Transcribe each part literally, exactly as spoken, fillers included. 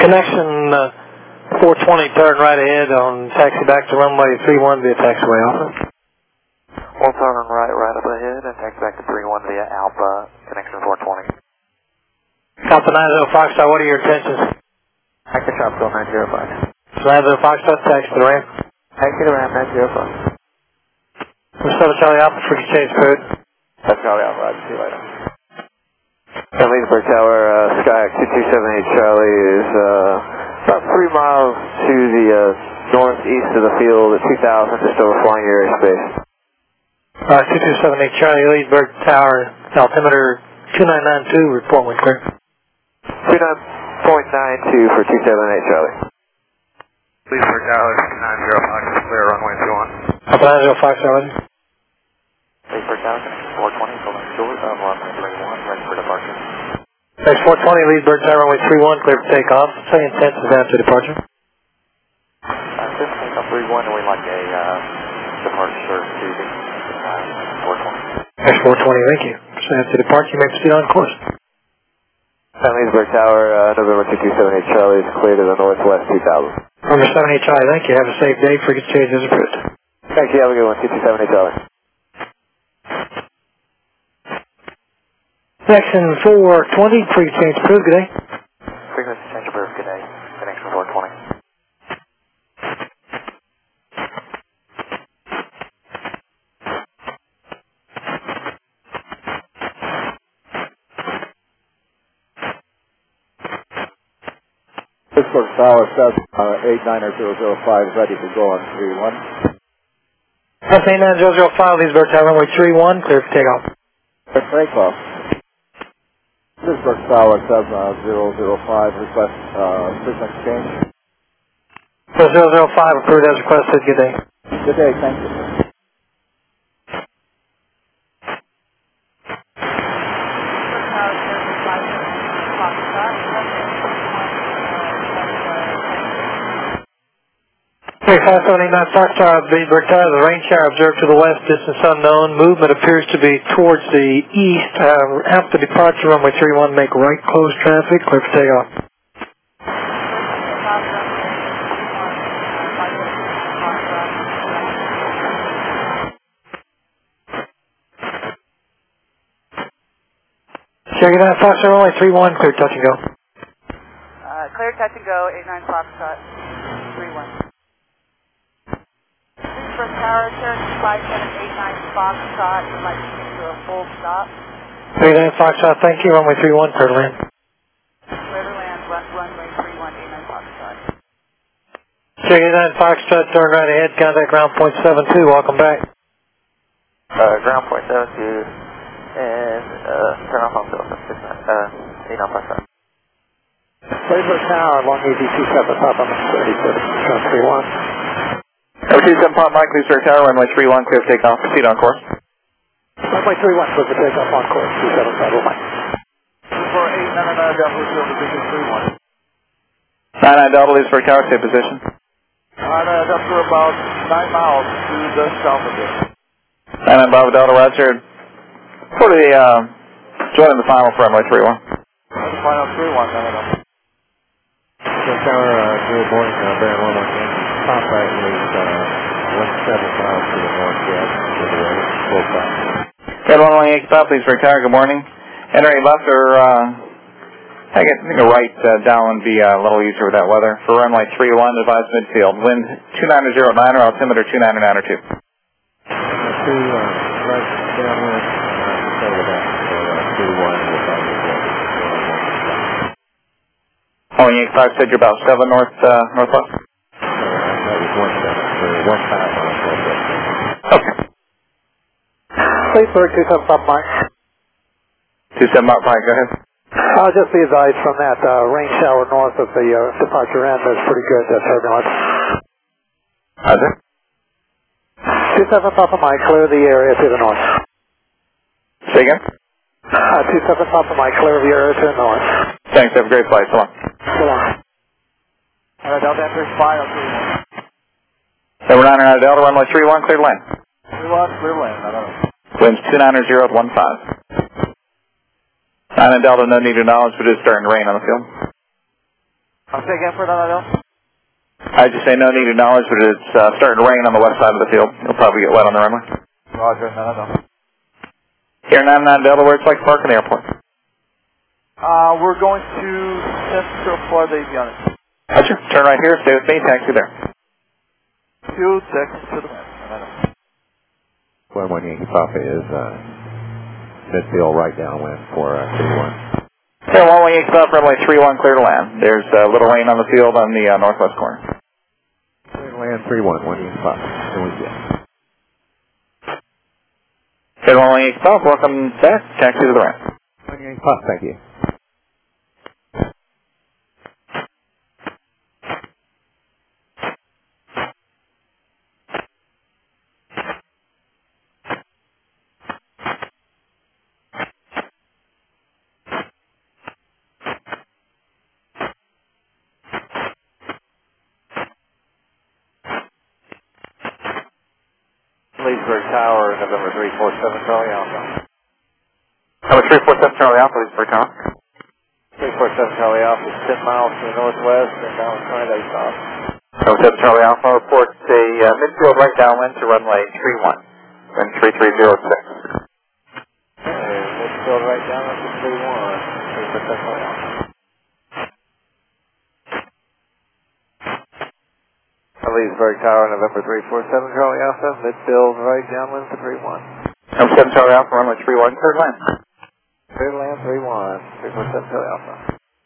Connection uh, four twenty, turn right ahead on taxi back to runway three one via taxiway, offer. We'll turn right, right up ahead and taxi back to three one via Alpha, connection four twenty. Alpha nine zero Foxtrot, what are your intentions? Taxi Tropical nine zero five. nine zero Foxtrot, taxi to the ramp. Taxi to ramp nine zero five. Minnesota Charlie Alpha, frequency change code. That's Charlie Alpha, I'll see you later. San Leesburg Tower, uh, Skyhawk two two seven eight Charlie is uh, about three miles to the uh, northeast of the field at two thousand, just over flying your airspace. Uh, two two seven eight Charlie, Leesburg Tower, altimeter two nine nine two, report when clear. two nine point nine two for two seven eight Charlie. Leesburg Tower, nine zero Fox, clear runway two one. Alpha nine zero Fox, ready. Leesburg Tower, connection four twenty, pulling short of runway three one, ready for departure. Next four twenty, Leesburg Tower, runway three one, clear for takeoff. Say intent is after departure. Uh, this is takeoff three one, and we'd like a uh, departure to the uh, four twenty. Next four twenty, thank you. Say after departure, you may proceed on course. San Leesburg Tower, uh, November two two seven eight Charlie is clear to the northwest two thousand. November seven eight Charlie, thank you. Have a safe day. Frequency change is approved. Thank you, have a good one, two two seven eight Charlie. Section four twenty, frequency change approved. Good day. Frequency change approved, good day. Connection four twenty. Pittsburgh Tower, uh, eight nine zero zero five, ready to go on three one. That's eight nine zero zero five, Leesburg Tower, runway three one, clear for takeoff. For takeoff. Pittsburgh Tower, seven zero zero five, request uh, frequency change. So zero zero five, approved as requested. Good day. Good day, thank you. Okay, five seven eight nine Foxtrot, Leesburg Tower, the rain shower observed to the west, distance unknown. Movement appears to be towards the east. Uh, after departure, runway three one, make right, close traffic, clear for takeoff. Checking out Foxtrot, runway three one, clear touch and go. Uh, clear touch and go, eight nine Foxtrot, three one. Leesburg Tower, Cherokee five seven eight nine Foxtrot, would like to get to a full stop. eight nine Foxtrot, thank you, runway three one, clear to land. Clear to land, run, runway three one, eight nine Foxtrot. Checking out Foxtrot, turn right ahead, contact ground point seven two, welcome back. Uh, ground point seven two, and uh, turn off on filter, uh, eight nine Foxtrot. Leesburg Tower, long A D two seven, top on the thirty-six, three one. O two seven Pop Mike, Leesburg Tower, runway three one, clear for takeoff, proceed on course. Runway three one, clear for takeoff on course, two seven five, Mike. For eight nine nine, Delta, position three one. nine nine Delta, Leesburg Tower, stay position. On uh, Delta, about nine miles to the south of it. nine nine Bravo Delta, Roger. For the, uh, joining the final for runway three one. The final three one, nine nine. Leesburg Tower, uh, zero Boeing, uh, bearing one one ten. Top right is uh, one seven miles to the northwest, to the way, full stop. Got one one eight stop, Leesburg Tower, good morning. Entering left or, uh, I guess I think a right uh, down would be uh, a little easier with that weather. For runway three one, advise midfield. Wind two nine zero nine, altimeter two nine nine two. Two, uh, right downwind, uh, instead of that, so uh, two one will probably go. Oh, Yankee five said you're about seven north, uh, northwest? So, uh, that was one seven, so one five miles northwest. Okay. Leesburg two seven Pop Mike. two seven Mike, go ahead. I'll just be advised from that uh, rain shower north of the uh, departure end, that's pretty good, uh, turbulence. Roger. two seven Papa Mike, clear the area to the north. Say again? Uh, two seven Papa Mike, clear the area to the north. Thanks, have a great flight, so long. So long. Uh, Delta, entering final three one. Number nine nine Delta, runway three one, clear to land. three one, clear land, nine nine. Winds two nine zero one five. nine nine Delta, no need to acknowledge, but it is starting to rain on the field. I'll say again for another Delta. I just say no needed knowledge, but it's uh, starting to rain on the west side of the field. It'll probably get wet on the runway. Roger, no, no, no. Here, nine nine Delta, where it's like parking the airport. Uh, we're going to Central Florida Avionics. Gotcha. Turn right here, stay with me, taxi there. Two, six, to the west. No, no, no. one one Yankee Papa is uh, midfield right downwind for uh, three one. Yeah, one way Yankee Papa, runway three one, clear to land. There's a little rain on the field on the uh, northwest corner. Clear to land three one, one Yankee Papa. Here we go. Hey, one way Yankee Papa, welcome back, taxi to the right. one Yankee Papa, thank you. Leesburg Tower, November three four seven, Charlie Alpha. Number three four seven, Charlie Alpha, Leesburg Tower. three four seven, Charlie Alpha is ten miles to the northwest and down twenty-day south. Number seven, Charlie Alpha, reports a uh, midfield right downwind to runway three one, wind three three zero six. Okay, midfield right down to three one, three four seven, Charlie Alpha. Leesburg Tower, November three four seven, Charlie Alpha, midfield right downwind to three one. Number seven, Charlie Alpha, runway three one, clear to land. Clear to land three one, three four seven, Charlie Alpha.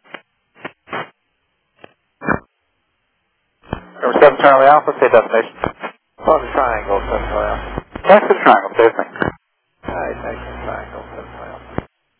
Number seven, Charlie Alpha, stay destination. On the triangle, seven, Charlie Alpha. Taxi to the triangle, stay with me. Alright, thanks, triangle, seven, Charlie Alpha.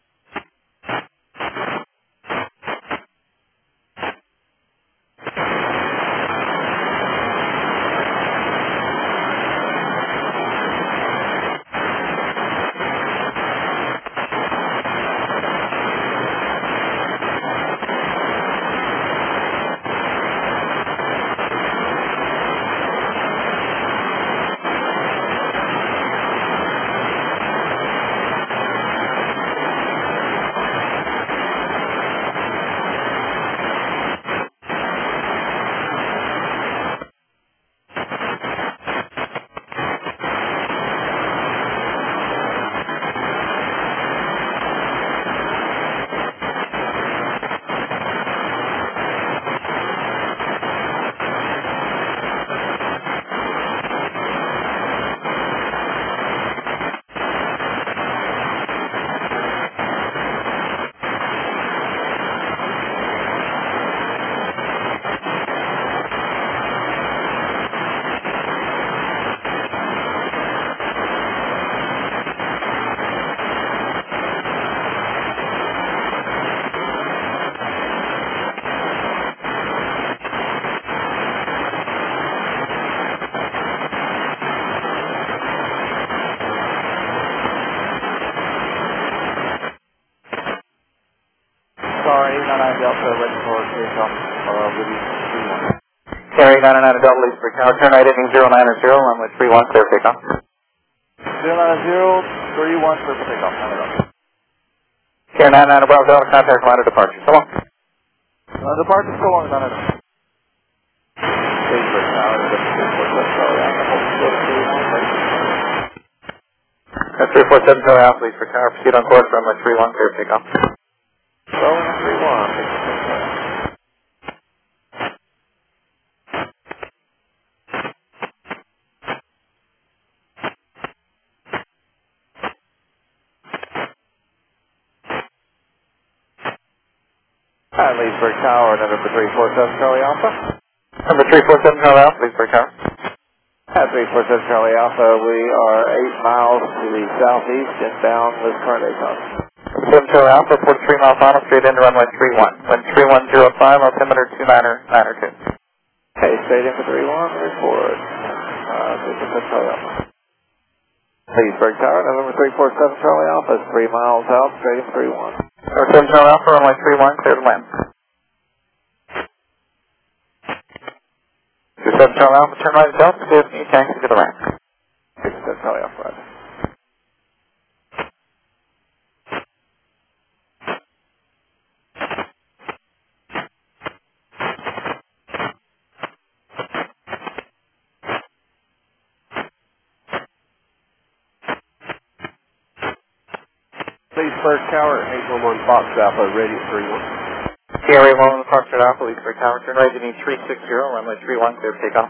Sorry, eight nine nine Delta, ready for takeoff, uh, with you, three one. Air eight nine nine Delta, Leesburg Tower, turn right heading zero nine zero, runway three one, clear takeoff. zero nine zero, three one, clear for takeoff, nine Delta. Air nine nine Bravo Delta, contact line of departure. So long. Uh, departure so long, nine Delta. Leesburg Tower, three four seven, Charlie Alpha, hold still three one, ready for takeoff. That's three four seven, Charlie Alpha, Leesburg Tower, proceed on course, runway three one, clear takeoff. Boeing three one, three four seven, Charlie Alpha. Hi, Leesburg Tower, November three four seven, Charlie Alpha. Number three four seven, Charlie Alpha, Leesburg Tower. At three four seven, Charlie Alpha, we are eight miles to the southeast and bound with current A C O S. Number seven, Charlie Alpha, report three mile final, straight into runway three one, wind three one zero five, altimeter two niner niner two. Okay, straight in for three one, report. Uh, three four seven, Charlie Alpha. Leesburg Tower, November three four seven, Charlie Alpha, is three miles out, straight in for three one. Number seven, Charlie Alpha, runway three one, clear to land. two seven, Charlie Alpha, turn right at Delta, stay with me, taxi to the right. six seven, Charlie Alpha, right. Leesburg Tower, eight one one Fox Alpha, radio three one. Gary one, Foxtrot Alpha, Leesburg Tower, turn right to need three six zero, runway three one, clear for takeoff.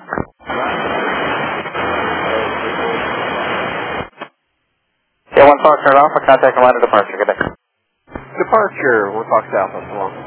Yeah, one Foxtrot Alpha, contact Atlanta departure, good day. Departure, one Fox Alpha, so long.